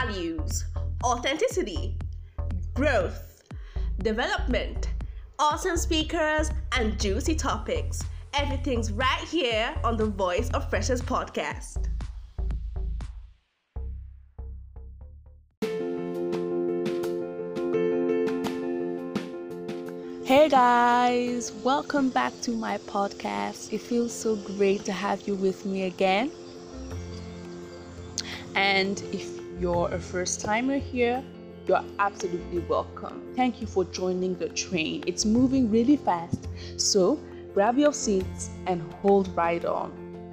values, authenticity, growth, development, awesome speakers, and juicy topics. Everything's right here on the Voice of Freshers podcast. Hey guys, welcome back to my podcast. It feels so great to have you with me again. And if you're a first timer here, you're absolutely welcome. Thank you for joining the train. It's moving really fast, so grab your seats and hold right on.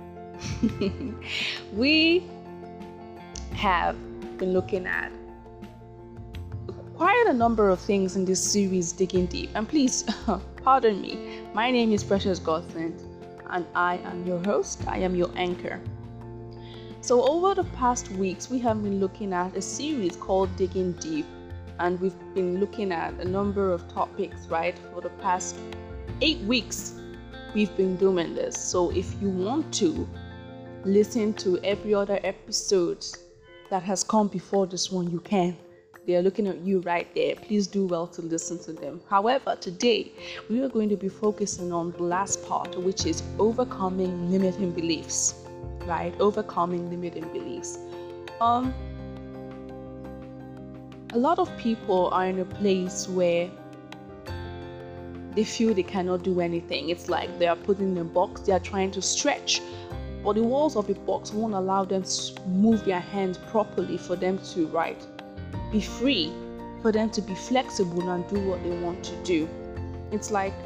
We have been looking at quite a number of things in this series, Digging Deep. And please, pardon me, my name is Precious Gosland, and I am your host. I am your anchor. So over the past weeks, we have been looking at a series called Digging Deep, and we've been looking at a number of topics, right? For the past 8 weeks, we've been doing this. So if you want to listen to every other episode that has come before this one, you can. They are looking at you right there. Please do well to listen to them. However, today we are going to be focusing on the last part, which is overcoming limiting beliefs, right? Overcoming limiting beliefs. A lot of people are in a place where they feel they cannot do anything. It's like they are put in a box, they are trying to stretch, but the walls of the box won't allow them to move their hands properly for them to be free, for them to be flexible and do what they want to do. It's like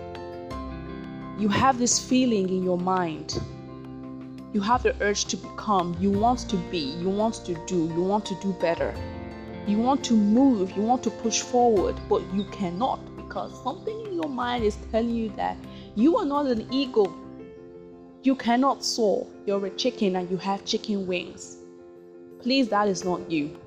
you have this feeling in your mind. You have the urge to become, you want to be, you want to do, you want to do better. You want to move, you want to push forward, but you cannot because something in your mind is telling you that you are not an eagle. You cannot soar. You're a chicken and you have chicken wings. Please, that is not you.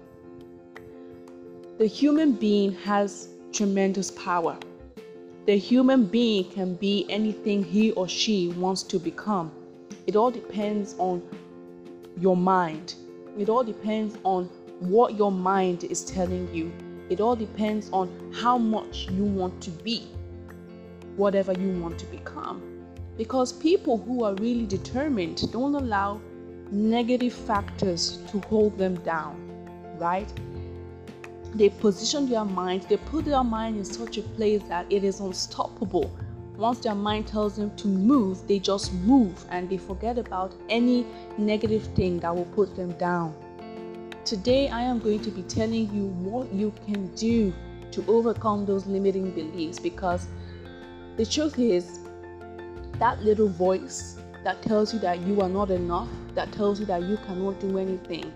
The human being has tremendous power. The human being can be anything he or she wants to become. It all depends on your mind. It all depends on what your mind is telling you. It all depends on how much you want to be, whatever you want to become. Because people who are really determined don't allow negative factors to hold them down, right? They position their mind, they put their mind in such a place that it is unstoppable. Once their mind tells them to move, they just move and they forget about any negative thing that will put them down. Today, I am going to be telling you what you can do to overcome those limiting beliefs, because the truth is, that little voice that tells you that you are not enough, that tells you that you cannot do anything,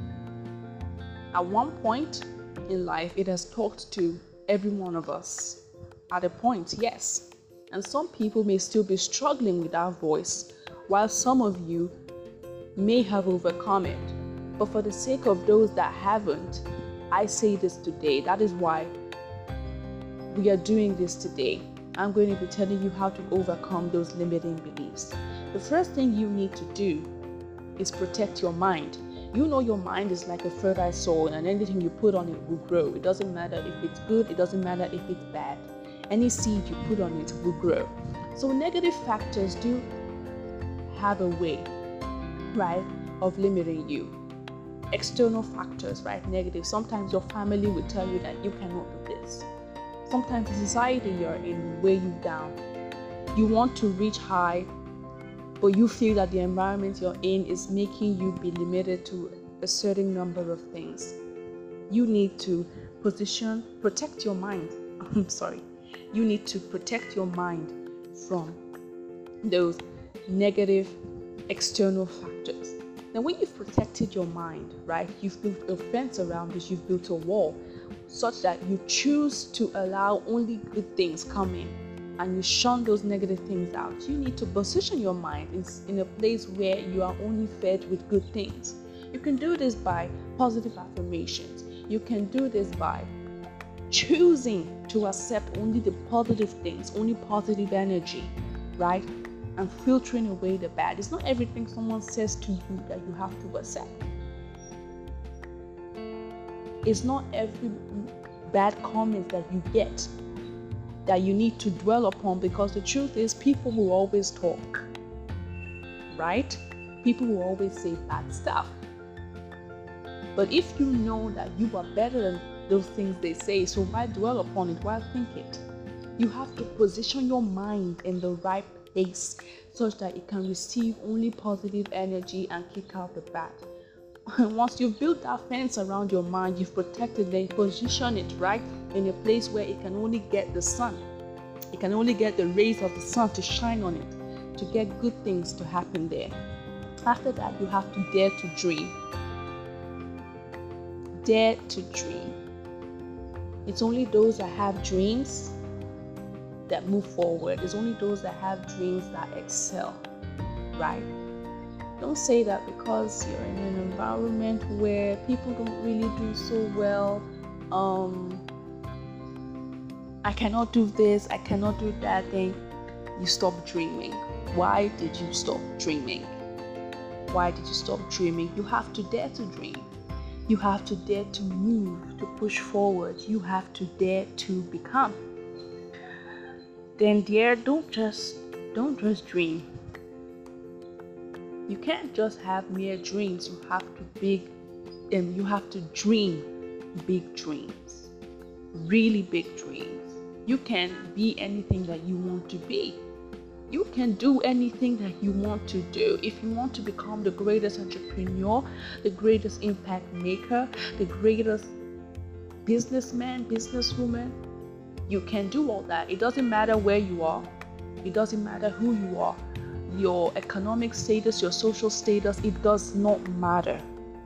at one point in life, it has talked to every one of us. At a point, yes. And some people may still be struggling with that voice, while some of you may have overcome it. But for the sake of those that haven't, I say this today. That is why we are doing this today. I'm going to be telling you how to overcome those limiting beliefs. The first thing you need to do is protect your mind. You know your mind is like a fertile soil, and anything you put on it will grow. It doesn't matter if it's good, it doesn't matter if it's bad. Any seed you put on it will grow. So negative factors do have a way, right, of limiting you. External factors, right, negative. Sometimes your family will tell you that you cannot do this. Sometimes the society you're in will weigh you down. You want to reach high, but you feel that the environment you're in is making you be limited to a certain number of things. You need to protect your mind. You need to protect your mind from those negative external factors. Now, when you've protected your mind, right, you've built a fence around it, you've built a wall, such that you choose to allow only good things come in, and you shun those negative things out. You need to position your mind in a place where you are only fed with good things. You can do this by positive affirmations. You can do this by choosing to accept only the positive things, only positive energy, right? And filtering away the bad. It's not everything someone says to you that you have to accept. It's not every bad comment that you get that you need to dwell upon, because the truth is people will always talk, right? People will always say bad stuff. But if you know that you are better than those things they say, so why dwell upon it? Why think it? You have to position your mind in the right place such that it can receive only positive energy and kick out the bad. Once you've built that fence around your mind, you've protected it, position it right in a place where it can only get the sun. It can only get the rays of the sun to shine on it, to get good things to happen there. After that, you have to dare to dream. Dare to dream. It's only those that have dreams that move forward. It's only those that have dreams that excel, right? Don't say that because you're in an environment where people don't really do so well. I cannot do this, I cannot do that thing. You stop dreaming. Why did you stop dreaming? Why did you stop dreaming? You have to dare to dream. You have to dare to move, to push forward. You have to dare to become. Then dear, don't just dream. You can't just have mere dreams. You have to dream big dreams, really big dreams. You can be anything that you want to be. You can do anything that you want to do. If you want to become the greatest entrepreneur, the greatest impact maker, the greatest businessman, businesswoman, you can do all that. It doesn't matter where you are. It doesn't matter who you are. Your economic status, your social status, it does not matter.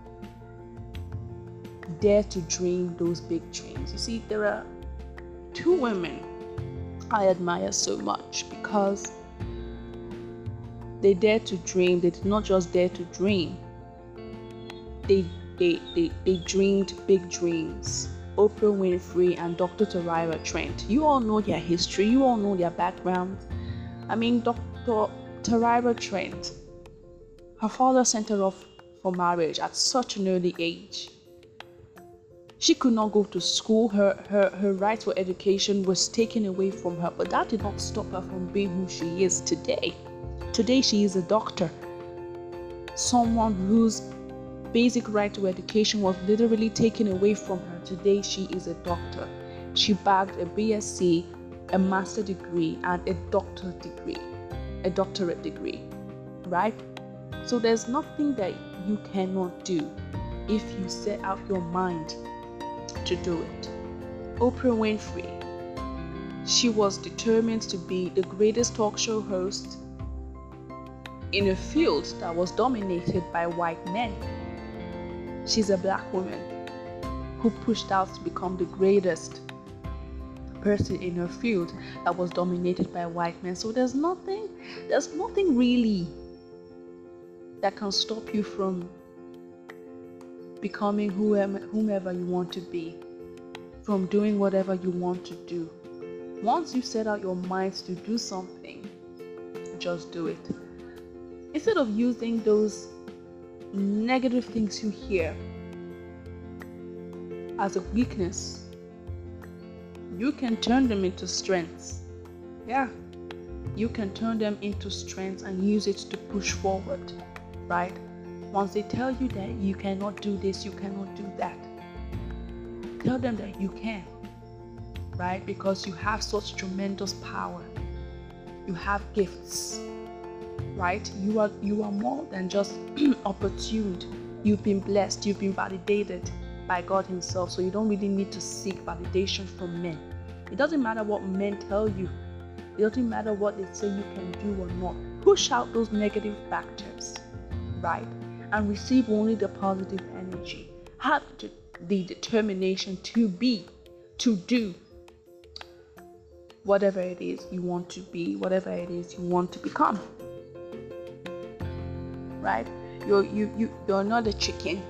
Dare to dream those big dreams. You see, there are two women I admire so much because they dare to dream. They did not just dare to dream. They dreamed big dreams. Oprah Winfrey and Dr. Taraira Trent. You all know their history. You all know their background. I mean, Dr. Taraira Trent, her father sent her off for marriage at such an early age. She could not go to school. Her right for education was taken away from her, but that did not stop her from being who she is today. Today she is a doctor. Someone whose basic right to education was literally taken away from her. Today she is a doctor. She bagged a BSc, a master's degree, and a doctorate degree, right? So there's nothing that you cannot do if you set out your mind to do it. Oprah Winfrey, she was determined to be the greatest talk show host in a field that was dominated by white men. She's a black woman who pushed out to become the greatest person in her field that was dominated by white men. So there's nothing really that can stop you from becoming whomever you want to be, from doing whatever you want to do. Once you set out your minds to do something, just do it. Instead of using those negative things you hear as a weakness, you can turn them into strengths. Yeah, you can turn them into strengths and use it to push forward, right? Once they tell you that you cannot do this, you cannot do that, tell them that you can, right? Because you have such tremendous power. You have gifts, right? You are more than just opportuned. You've been blessed. You've been validated by God Himself. So you don't really need to seek validation from men. It doesn't matter what men tell you. It doesn't matter what they say you can do or not. Push out those negative factors, right? And receive only the positive energy. Have the determination to be, to do whatever it is you want to be, whatever it is you want to become. Right? You're not a chicken.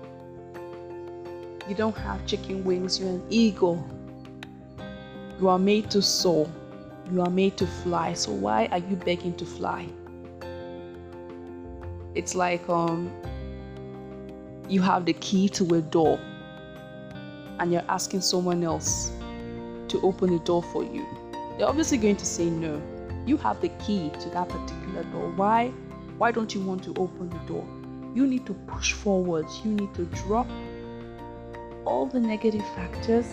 You don't have chicken wings. You're an eagle. You are made to soar. You are made to fly. So why are you begging to fly? It's like you have the key to a door, and you're asking someone else to open the door for you, they're obviously going to say no. You have the key to that particular door. Why don't you want to open the door? You need to push forward. You need to drop all the negative factors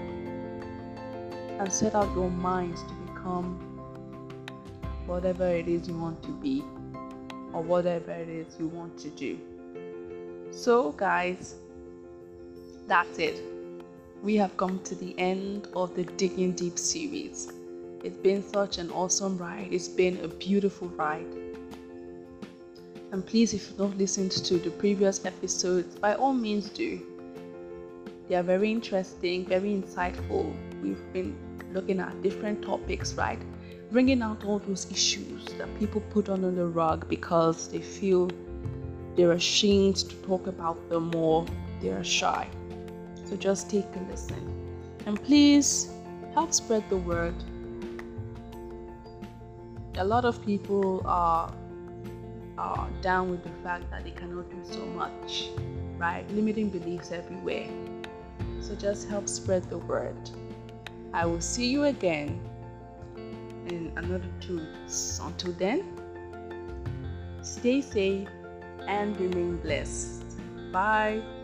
and set out your mind to become whatever it is you want to be, or whatever it is you want to do. So guys, that's it. We have come to the end of the Digging Deep series. It's been such an awesome ride. It's been a beautiful ride. And please, if you've not listened to the previous episodes, by all means do. They are very interesting, very insightful. We've been looking at different topics, right? Bringing out all those issues that people put under the rug because they feel they're ashamed to talk about them, or they're shy. So just take a listen. And please help spread the word. A lot of people are down with the fact that they cannot do so much, right? Limiting beliefs everywhere. So just help spread the word. I will see you again in another 2 weeks. Until then, stay safe and remain blessed. Bye.